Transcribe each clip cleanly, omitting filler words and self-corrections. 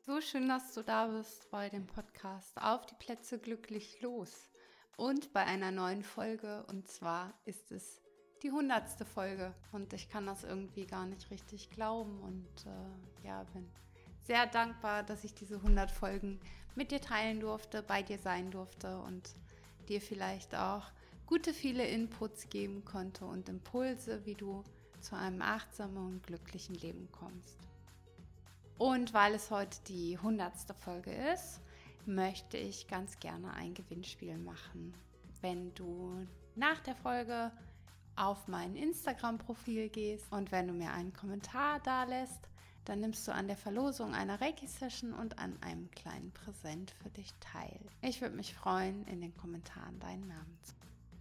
So schön, dass du da bist bei dem Podcast Auf die Plätze glücklich los und bei einer neuen Folge, und zwar ist es die 100. Folge und ich kann das irgendwie gar nicht richtig glauben und bin sehr dankbar, dass ich diese 100 Folgen mit dir teilen durfte, bei dir sein durfte und dir vielleicht auch viele Inputs geben konnte und Impulse, wie du zu einem achtsamen und glücklichen Leben kommst. Und weil es heute die 100. Folge ist, möchte ich ganz gerne ein Gewinnspiel machen. Wenn du nach der Folge auf mein Instagram-Profil gehst und wenn du mir einen Kommentar da lässt, dann nimmst du an der Verlosung einer Reiki-Session und an einem kleinen Präsent für dich teil. Ich würde mich freuen, in den Kommentaren deinen Namen zu.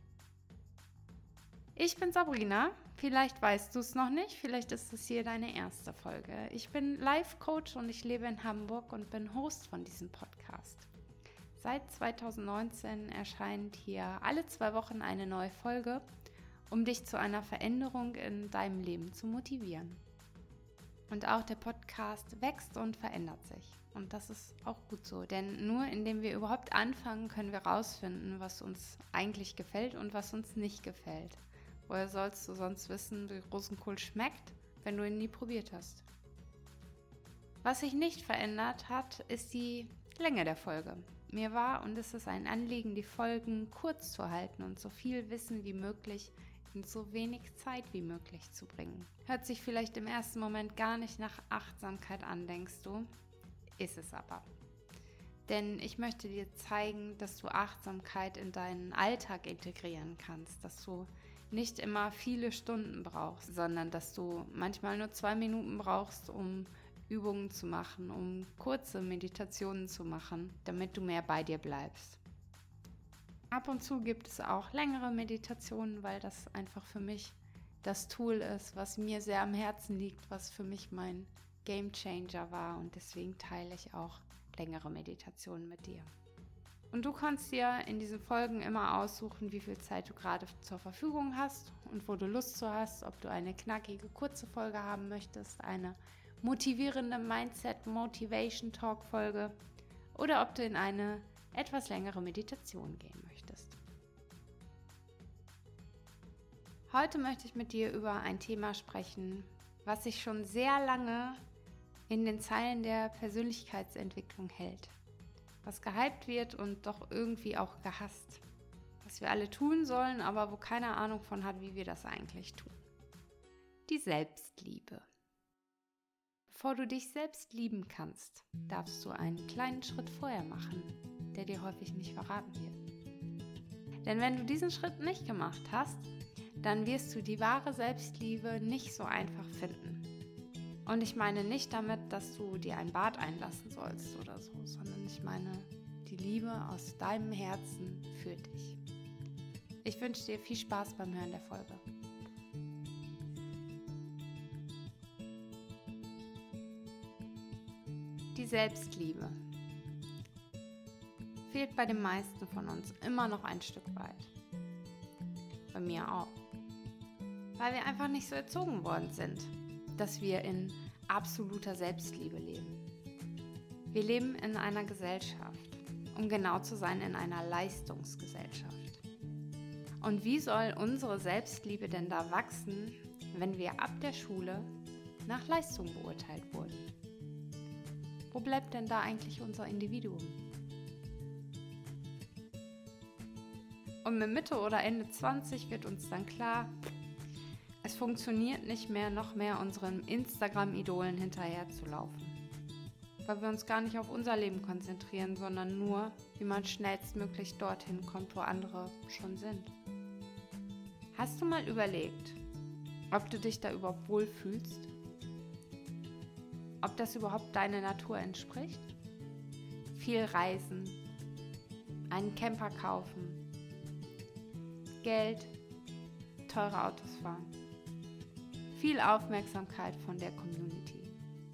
Ich bin Sabrina, vielleicht weißt du es noch nicht, vielleicht ist es hier deine erste Folge. Ich bin Life-Coach und ich lebe in Hamburg und bin Host von diesem Podcast. Seit 2019 erscheint hier alle 2 Wochen eine neue Folge, um dich zu einer Veränderung in deinem Leben zu motivieren. Und auch der Podcast wächst und verändert sich. Und das ist auch gut so, denn nur indem wir überhaupt anfangen, können wir rausfinden, was uns eigentlich gefällt und was uns nicht gefällt. Woher sollst du sonst wissen, wie Rosenkohl schmeckt, wenn du ihn nie probiert hast? Was sich nicht verändert hat, ist die Länge der Folge. Mir war und ist es ein Anliegen, die Folgen kurz zu halten und so viel Wissen wie möglich in so wenig Zeit wie möglich zu bringen. Hört sich vielleicht im ersten Moment gar nicht nach Achtsamkeit an, denkst du? Ist es aber. Denn ich möchte dir zeigen, dass du Achtsamkeit in deinen Alltag integrieren kannst, dass du nicht immer viele Stunden brauchst, sondern dass du manchmal nur 2 Minuten brauchst, um Übungen zu machen, um kurze Meditationen zu machen, damit du mehr bei dir bleibst. Ab und zu gibt es auch längere Meditationen, weil das einfach für mich das Tool ist, was mir sehr am Herzen liegt, was für mich mein Game Changer war, und deswegen teile ich auch längere Meditationen mit dir. Und du kannst dir in diesen Folgen immer aussuchen, wie viel Zeit du gerade zur Verfügung hast und wo du Lust zu hast, ob du eine knackige, kurze Folge haben möchtest, eine motivierende Mindset-Motivation-Talk-Folge oder ob du in eine etwas längere Meditation gehen möchtest. Heute möchte ich mit dir über ein Thema sprechen, was sich schon sehr lange in den Zeilen der Persönlichkeitsentwicklung hält. Was gehypt wird und doch irgendwie auch gehasst. Was wir alle tun sollen, aber wo keiner Ahnung von hat, wie wir das eigentlich tun. Die Selbstliebe. Bevor du dich selbst lieben kannst, darfst du einen kleinen Schritt vorher machen, der dir häufig nicht verraten wird. Denn wenn du diesen Schritt nicht gemacht hast, dann wirst du die wahre Selbstliebe nicht so einfach finden. Und ich meine nicht damit, dass du dir ein Bad einlassen sollst oder so, sondern ich meine die Liebe aus deinem Herzen für dich. Ich wünsche dir viel Spaß beim Hören der Folge. Die Selbstliebe fehlt bei den meisten von uns immer noch ein Stück weit. Bei mir auch. Weil wir einfach nicht so erzogen worden sind, dass wir in absoluter Selbstliebe leben. Wir leben in einer Gesellschaft, um genau zu sein, in einer Leistungsgesellschaft. Und wie soll unsere Selbstliebe denn da wachsen, wenn wir ab der Schule nach Leistung beurteilt wurden? Wo bleibt denn da eigentlich unser Individuum? Und mit Mitte oder Ende 20 wird uns dann klar, es funktioniert nicht mehr, noch mehr unseren Instagram-Idolen hinterherzulaufen. Weil wir uns gar nicht auf unser Leben konzentrieren, sondern nur, wie man schnellstmöglich dorthin kommt, wo andere schon sind. Hast du mal überlegt, ob du dich da überhaupt wohlfühlst? Ob das überhaupt deiner Natur entspricht? Viel reisen, einen Camper kaufen, Geld, teure Autos fahren. Viel Aufmerksamkeit von der Community.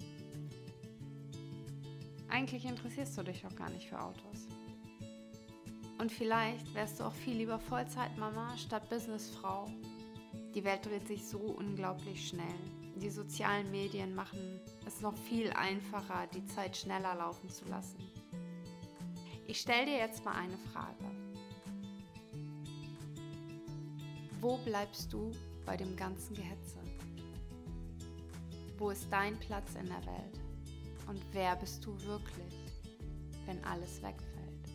Eigentlich interessierst du dich auch gar nicht für Autos. Und vielleicht wärst du auch viel lieber Vollzeitmama statt Businessfrau. Die Welt dreht sich so unglaublich schnell. Die sozialen Medien machen es es noch viel einfacher, die Zeit schneller laufen zu lassen. Ich stelle dir jetzt mal eine Frage. Wo bleibst du bei dem ganzen Gehetze? Wo ist dein Platz in der Welt? Und wer bist du wirklich, wenn alles wegfällt?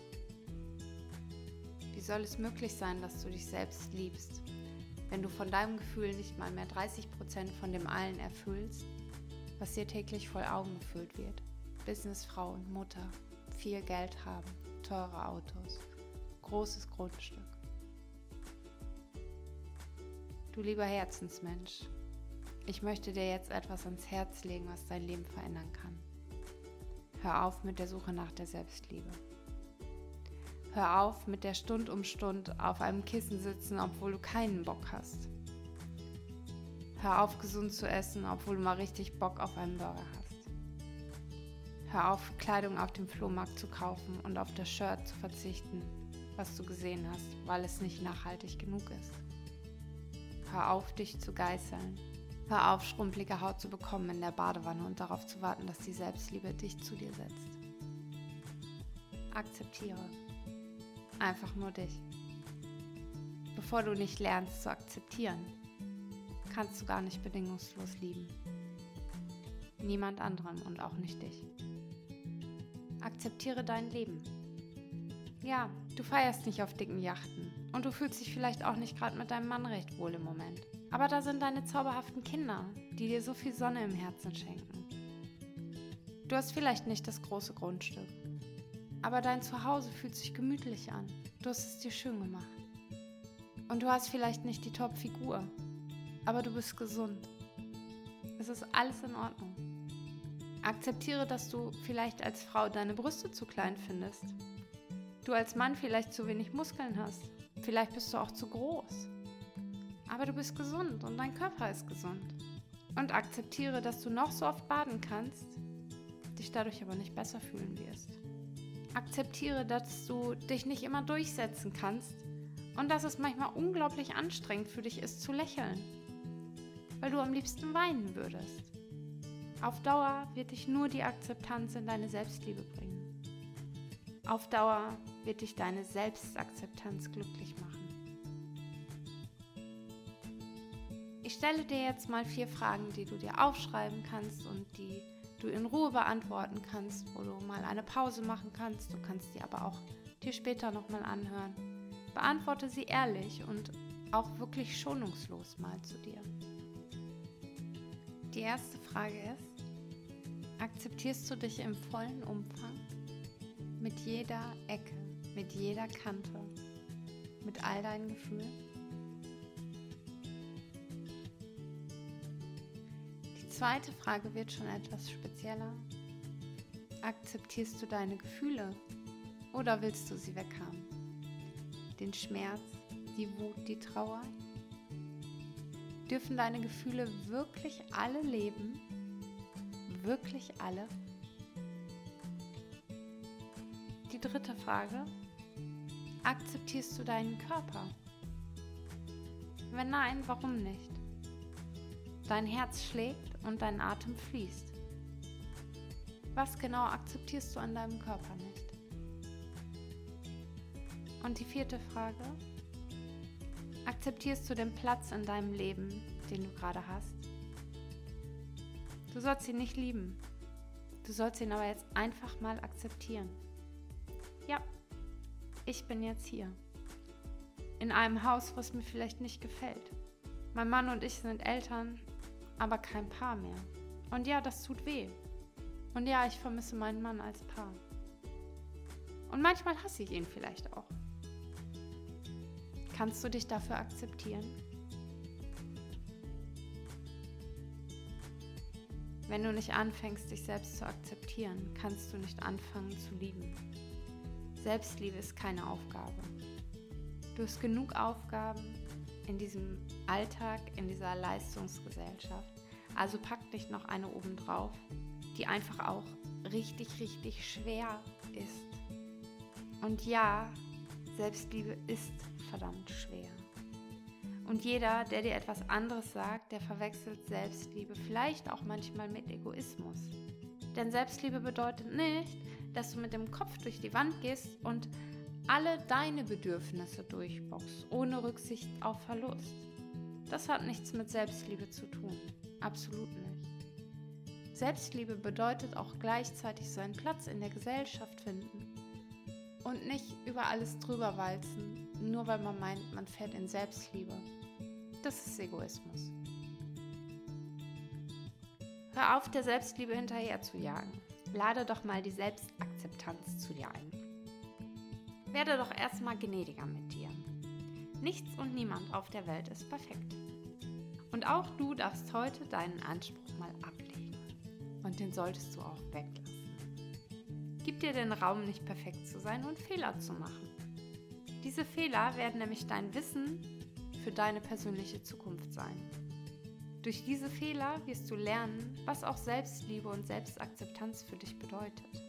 Wie soll es möglich sein, dass du dich selbst liebst, wenn du von deinem Gefühl nicht mal mehr 30% von dem allen erfüllst, was dir täglich vor Augen geführt wird? Businessfrau und Mutter, viel Geld haben, teure Autos, großes Grundstück. Du lieber Herzensmensch, ich möchte dir jetzt etwas ans Herz legen, was dein Leben verändern kann. Hör auf mit der Suche nach der Selbstliebe. Hör auf mit der Stund um Stund auf einem Kissen sitzen, obwohl du keinen Bock hast. Hör auf, gesund zu essen, obwohl du mal richtig Bock auf einen Burger hast. Hör auf, Kleidung auf dem Flohmarkt zu kaufen und auf das Shirt zu verzichten, was du gesehen hast, weil es nicht nachhaltig genug ist. Hör auf, dich zu geißeln. Hör auf, schrumpelige Haut zu bekommen in der Badewanne und darauf zu warten, dass die Selbstliebe dich zu dir setzt. Akzeptiere. Einfach nur dich. Bevor du nicht lernst zu akzeptieren, kannst du gar nicht bedingungslos lieben. Niemand anderen und auch nicht dich. Akzeptiere dein Leben. Ja, du feierst nicht auf dicken Yachten und du fühlst dich vielleicht auch nicht gerade mit deinem Mann recht wohl im Moment. Aber da sind deine zauberhaften Kinder, die dir so viel Sonne im Herzen schenken. Du hast vielleicht nicht das große Grundstück, aber dein Zuhause fühlt sich gemütlich an. Du hast es dir schön gemacht. Und du hast vielleicht nicht die Top-Figur, aber du bist gesund. Es ist alles in Ordnung. Akzeptiere, dass du vielleicht als Frau deine Brüste zu klein findest. Du als Mann vielleicht zu wenig Muskeln hast. Vielleicht bist du auch zu groß. Aber du bist gesund und dein Körper ist gesund. Und akzeptiere, dass du noch so oft baden kannst, dich dadurch aber nicht besser fühlen wirst. Akzeptiere, dass du dich nicht immer durchsetzen kannst und dass es manchmal unglaublich anstrengend für dich ist zu lächeln, weil du am liebsten weinen würdest. Auf Dauer wird dich nur die Akzeptanz in deine Selbstliebe bringen. Auf Dauer wird dich deine Selbstakzeptanz glücklich machen. Ich stelle dir jetzt mal 4 Fragen, die du dir aufschreiben kannst und die du in Ruhe beantworten kannst, wo du mal eine Pause machen kannst. Du kannst sie aber auch dir später nochmal anhören. Beantworte sie ehrlich und auch wirklich schonungslos mal zu dir. Die erste Frage ist: Akzeptierst du dich im vollen Umfang? Mit jeder Ecke, mit jeder Kante, mit all deinen Gefühlen? Die zweite Frage wird schon etwas spezieller. Akzeptierst du deine Gefühle oder willst du sie weghaben? Den Schmerz, die Wut, die Trauer? Dürfen deine Gefühle wirklich alle leben? Wirklich alle? Die dritte Frage: Akzeptierst du deinen Körper? Wenn nein, warum nicht? Dein Herz schlägt und dein Atem fließt. Was genau akzeptierst du an deinem Körper nicht? Und die vierte Frage: Akzeptierst du den Platz in deinem Leben, den du gerade hast? Du sollst ihn nicht lieben. Du sollst ihn aber jetzt einfach mal akzeptieren. Ja, ich bin jetzt hier. In einem Haus, was mir vielleicht nicht gefällt. Mein Mann und ich sind Eltern, aber kein Paar mehr. Und ja, das tut weh. Und ja, ich vermisse meinen Mann als Paar. Und manchmal hasse ich ihn vielleicht auch. Kannst du dich dafür akzeptieren? Wenn du nicht anfängst, dich selbst zu akzeptieren, kannst du nicht anfangen zu lieben. Selbstliebe ist keine Aufgabe. Du hast genug Aufgaben in diesem Alltag, in dieser Leistungsgesellschaft. Also pack nicht noch eine obendrauf, die einfach auch richtig, richtig schwer ist. Und ja, Selbstliebe ist verdammt schwer. Und jeder, der dir etwas anderes sagt, der verwechselt Selbstliebe vielleicht auch manchmal mit Egoismus. Denn Selbstliebe bedeutet nicht, dass du mit dem Kopf durch die Wand gehst und alle deine Bedürfnisse durchboxst, ohne Rücksicht auf Verlust. Das hat nichts mit Selbstliebe zu tun. Absolut nicht. Selbstliebe bedeutet auch gleichzeitig seinen Platz in der Gesellschaft finden und nicht über alles drüber walzen, nur weil man meint, man fährt in Selbstliebe. Das ist Egoismus. Hör auf, der Selbstliebe hinterher zu jagen. Lade doch mal die Selbstakzeptanz zu dir ein. Werde doch erstmal gnädiger mit dir. Nichts und niemand auf der Welt ist perfekt. Und auch du darfst heute deinen Anspruch mal ablegen. Und den solltest du auch weglassen. Gib dir den Raum, nicht perfekt zu sein und Fehler zu machen. Diese Fehler werden nämlich dein Wissen für deine persönliche Zukunft sein. Durch diese Fehler wirst du lernen, was auch Selbstliebe und Selbstakzeptanz für dich bedeutet.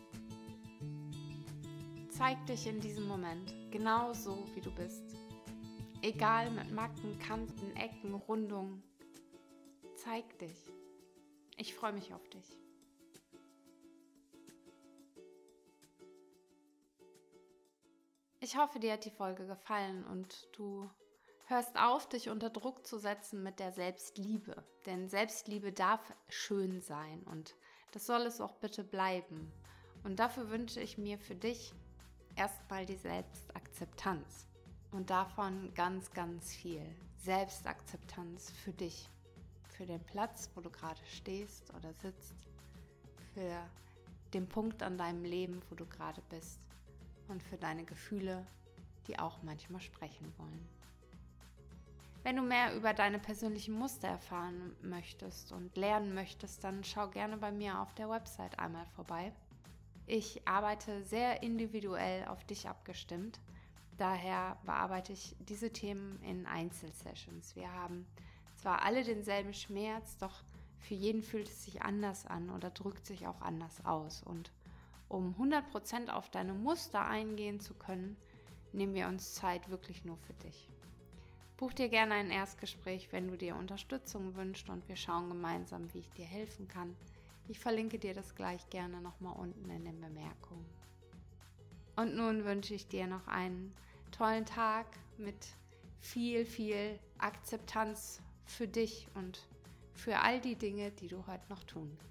Zeig dich in diesem Moment genau so, wie du bist. Egal mit Macken, Kanten, Ecken, Rundungen. Zeig dich. Ich freue mich auf dich. Ich hoffe, dir hat die Folge gefallen und du hörst auf, dich unter Druck zu setzen mit der Selbstliebe. Denn Selbstliebe darf schön sein und das soll es auch bitte bleiben. Und dafür wünsche ich mir für dich erstmal die Selbstakzeptanz. Und davon ganz, ganz viel. Selbstakzeptanz für dich. Für den Platz, wo du gerade stehst oder sitzt. Für den Punkt an deinem Leben, wo du gerade bist. Und für deine Gefühle, die auch manchmal sprechen wollen. Wenn du mehr über deine persönlichen Muster erfahren möchtest und lernen möchtest, dann schau gerne bei mir auf der Website einmal vorbei. Ich arbeite sehr individuell auf dich abgestimmt. Daher bearbeite ich diese Themen in Einzelsessions. Wir haben zwar alle denselben Schmerz, doch für jeden fühlt es sich anders an oder drückt sich auch anders aus. Und um 100% auf deine Muster eingehen zu können, nehmen wir uns Zeit wirklich nur für dich. Buch dir gerne ein Erstgespräch, wenn du dir Unterstützung wünschst und wir schauen gemeinsam, wie ich dir helfen kann. Ich verlinke dir das gleich gerne nochmal unten in den Bemerkungen. Und nun wünsche ich dir noch einen tollen Tag mit viel, viel Akzeptanz für dich und für all die Dinge, die du heute noch tun